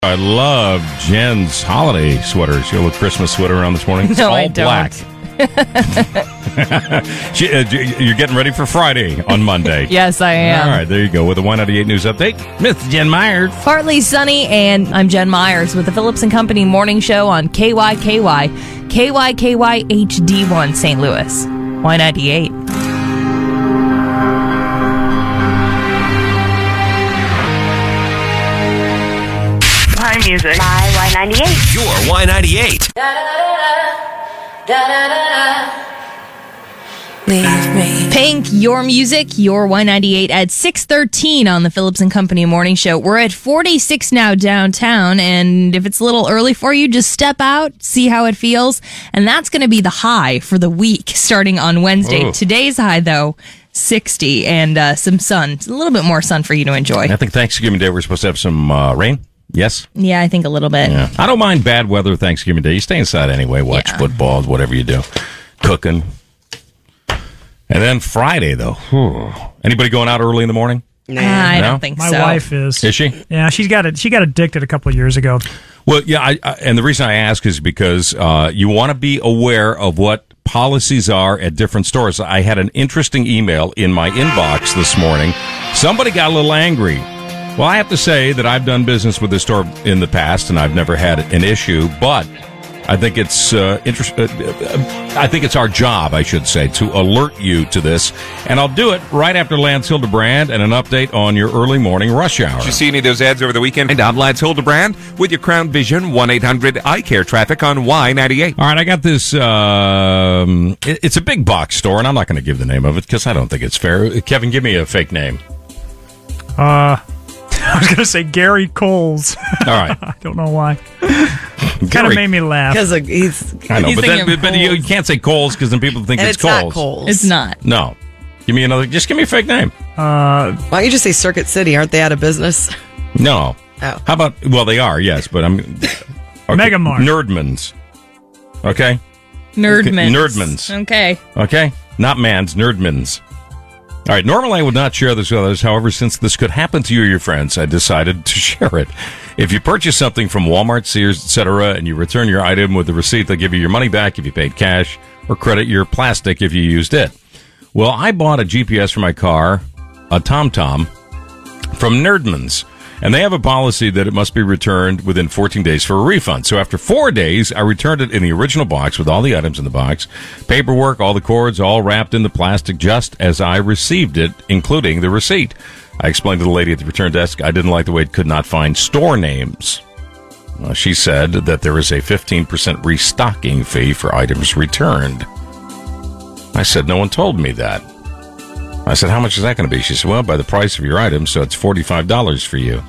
I love Jen's holiday sweater. She got a little Christmas sweater on this morning. It's No, all I don't. black. You're getting ready for Friday on Monday. Yes, I am. All right, there you go with the Y98 News Update. Miss Jen Myers. Partly sunny, and I'm Jen Myers with the Phillips and Company Morning Show on KYKY HD1 St. Louis. Y98. My music. My Y98. Your Y98. Leave me. Pink, your music, your Y98 at 6:13 on the Phillips and Company Morning Show. We're at 46 now downtown, and if it's a little early for you, just step out, see how it feels, and that's going to be the high for the week starting on Wednesday. Oh. Today's high, though, 60, and some sun. A little bit more sun for you to enjoy. I think Thanksgiving Day we're supposed to have some rain. Yes? Yeah, I think a little bit. Yeah. I don't mind bad weather Thanksgiving Day. You stay inside anyway, watch football, whatever you do. Cooking. And then Friday, though. Anybody going out early in the morning? I No? don't think My so. wife is. Is she? Yeah, she got addicted a couple of years ago. Well, yeah, and the reason I ask is because you want to be aware of what policies are at different stores. I had an interesting email in my inbox this morning. Somebody got a little angry. Well, I have to say that I've done business with this store in the past, and I've never had an issue, but I think it's I think it's our job, I should say, to alert you to this, and I'll do it right after Lance Hildebrand and an update on your early morning rush hour. Did you see any of those ads over the weekend? And I'm Lance Hildebrand with your Crown Vision 1-800-EYE-CARE traffic on Y98. All right, I got this. It's a big box store, and I'm not going to give the name of it because I don't think it's fair. Kevin, give me a fake name. I was going to say Gary Coles. All right. I don't know why. Kind of made me laugh. Because he's I know, He's but, thinking of but you Kohl's. can't say Coles because then people think and it's it's not Coles. Kohl's. It's not. No. Give me another. Just give me a fake name. Why don't you just say Circuit City? Aren't they out of business? No. Oh. How about? Well, they are. Yes, but I'm. Okay. Mega Mart. Nerdmans. Okay. Nerdmans. Nerdmans. Okay. Okay. Not Mans. Nerdmans. All right. Normally, I would not share this with others. However, since this could happen to you or your friends, I decided to share it. If you purchase something from Walmart, Sears, etc., and you return your item with the receipt, they'll give you your money back if you paid cash or credit your plastic if you used it. Well, I bought a GPS for my car, a TomTom, from Nerdmans. And they have a policy that it must be returned within 14 days for a refund. So after 4 days, I returned it in the original box with all the items in the box, paperwork, all the cords, all wrapped in the plastic just as I received it, including the receipt. I explained to the lady at the return desk I didn't like the way it could not find store names. She said that there is a 15% restocking fee for items returned. I said, no one told me that. I said, how much is that going to be? She said, well, by the price of your item, so it's $45 for you.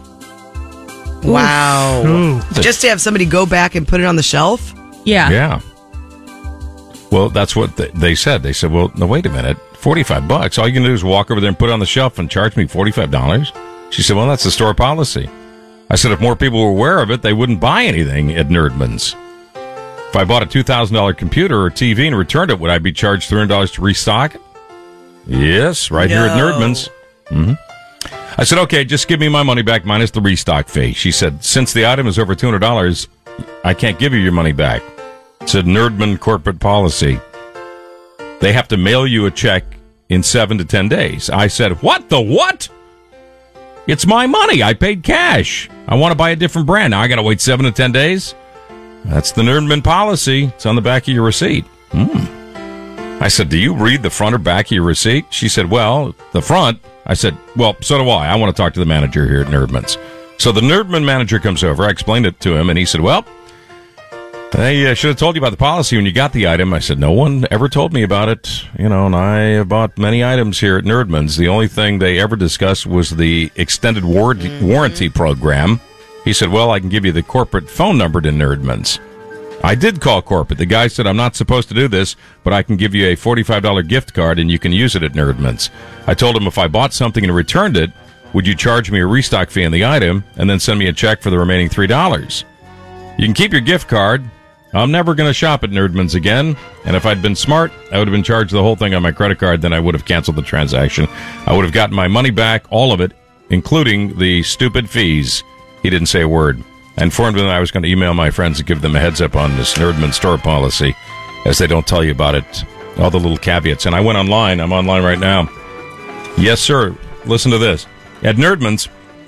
Wow. Ooh. Just to have somebody go back and put it on the shelf? Yeah. Yeah. Well, that's what they said. They said, well, no, wait a minute. $45. All you can do is walk over there and put it on the shelf and charge me $45? She said, well, that's the store policy. I said, if more people were aware of it, they wouldn't buy anything at Nerdman's. If I bought a $2,000 computer or TV and returned it, would I be charged $300 to restock it? Yes, right here at Nerdman's. Mm-hmm. I said, okay, just give me my money back minus the restock fee. She said, since the item is over $200, I can't give you your money back. It's a Nerdman corporate policy. They have to mail you a check in 7 to 10 days. I said, what the what? It's my money. I paid cash. I want to buy a different brand. Now I got to wait 7 to 10 days? That's the Nerdman policy. It's on the back of your receipt. I said, do you read the front or back of your receipt? She said, well, the front. I said, well, so do I. I want to talk to the manager here at Nerdman's. So the Nerdman manager comes over. I explained it to him, and he said, well, I should have told you about the policy when you got the item. I said, no one ever told me about it. You know, and I have bought many items here at Nerdman's. The only thing they ever discussed was the extended warranty program. He said, well, I can give you the corporate phone number to Nerdman's. I did call corporate. The guy said, I'm not supposed to do this, but I can give you a $45 gift card and you can use it at Nerdman's. I told him if I bought something and returned it, would you charge me a restock fee on the item and then send me a check for the remaining $3? You can keep your gift card. I'm never going to shop at Nerdman's again. And if I'd been smart, I would have been charged the whole thing on my credit card. Then I would have canceled the transaction. I would have gotten my money back, all of it, including the stupid fees. He didn't say a word. I informed them that I was going to email my friends and give them a heads up on this Nerdman store policy, as they don't tell you about it, all the little caveats. And I went online. I'm online right now. Yes, sir. Listen to this. At Nerdman's,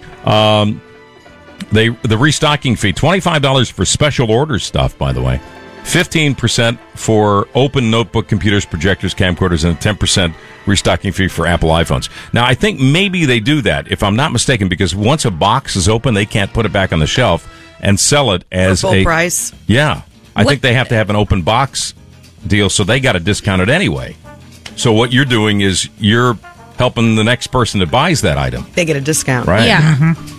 the restocking fee, $25 for special order stuff, by the way. 15% for open notebook computers, projectors, camcorders, and a 10% restocking fee for Apple iPhones. Now, I think maybe they do that, if I'm not mistaken, because once a box is open, they can't put it back on the shelf and sell it as for full price. Yeah. I think they have to have an open box deal, so they got to discount it anyway. So what you're doing is you're helping the next person that buys that item. They get a discount. Right. Yeah.